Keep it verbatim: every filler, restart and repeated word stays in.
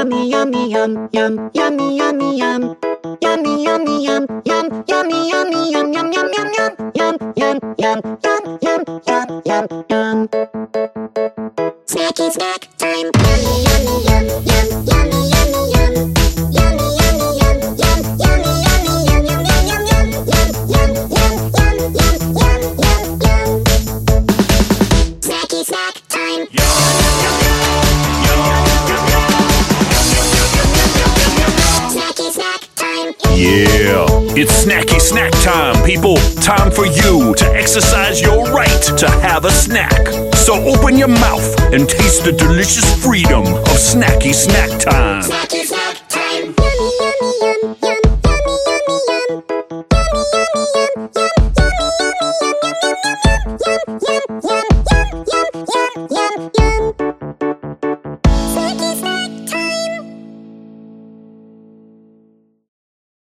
yummy, yummy, yum, yum, yummy, yummy, yum. Yummy, yummy, yum, yum, yummy, yummy, yum, yum, yum, yum, yum, yum, yum, yum, yum, yum, yum, yum. Snacky snack time. Yummy, yummy, yum, yum, yummy, yummy, yum. Yummy, yummy, yum, yum, yummy, yummy, yum, yum, yum, yum, yum, yum, yum, yum, yum, yum, yum, yum. Snacky snack time. Yeah, it's snacky snack time, people. Time for you to exercise your right to have a snack. So open your mouth and taste the delicious freedom of snacky snack time. Snacky snack.